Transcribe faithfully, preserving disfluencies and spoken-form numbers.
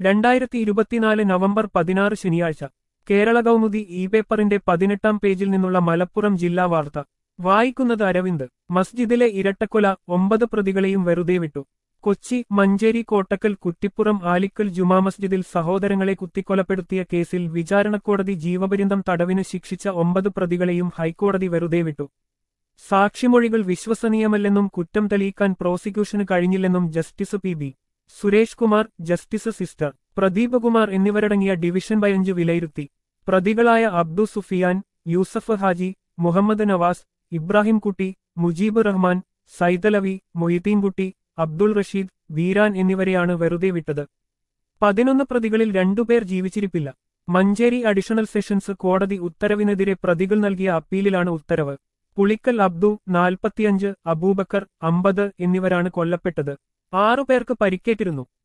രണ്ടായിരത്തി ഇരുപത്തിനാല് നവംബർ പതിനാറ് ശനിയാഴ്ച കേരള കൗമുദി ഇ പേപ്പറിന്റെ പതിനെട്ടാം പേജിൽ നിന്നുള്ള മലപ്പുറം ജില്ലാ വാർത്ത വായിക്കുന്നത് അരവിന്ദ്. മസ്ജിദിലെ ഇരട്ടക്കൊല, ഒമ്പത് പ്രതികളെയും വെറുതെ വിട്ടു. കൊച്ചി മഞ്ചേരി കോട്ടക്കൽ കുറ്റിപ്പുറം ആലിക്കൽ ജുമാ മസ്ജിദിൽ സഹോദരങ്ങളെ കുത്തിക്കൊലപ്പെടുത്തിയ കേസിൽ വിചാരണക്കോടതി ജീവപര്യന്തം തടവിന് ശിക്ഷിച്ച ഒമ്പത് പ്രതികളെയും ഹൈക്കോടതി വെറുതെ വിട്ടു. സാക്ഷിമൊഴികൾ വിശ്വസനീയമല്ലെന്നും കുറ്റം തെളിയിക്കാൻ പ്രോസിക്യൂഷന് കഴിഞ്ഞില്ലെന്നും justice P B Suresh Kumar, justice sister Pradeepkumar എന്നിവരടങ്ങിയ ഡിവിഷൻ ബെഞ്ച് വിലയിരുത്തി. പ്രതികളായ അബ്ദു സുഫിയാൻ, യൂസഫ് ഹാജി, മുഹമ്മദ് നവാസ്, ഇബ്രാഹിംകുട്ടി, മുജീബ് റഹ്മാൻ, സൈതലവി, മൊയ്തീൻകുട്ടി, അബ്ദുൾ റഷീദ്, വീരാൻ എന്നിവരെയാണ് വെറുതെ വിട്ടത്. പതിനൊന്ന് പ്രതികളിൽ രണ്ടുപേർ ജീവിച്ചിരിപ്പില്ല. മഞ്ചേരി അഡീഷണൽ സെഷൻസ് കോടതി ഉത്തരവിനെതിരെ പ്രതികൾ നൽകിയ അപ്പീലിലാണ് ഉത്തരവ്. പുളിക്കൽ അബ്ദു, നാൽപ്പത്തിയഞ്ച്, അബൂബക്കർ, അമ്പത് എന്നിവരാണ് കൊല്ലപ്പെട്ടത്. ആറുപേർക്ക് പരിക്കേറ്റിരുന്നു.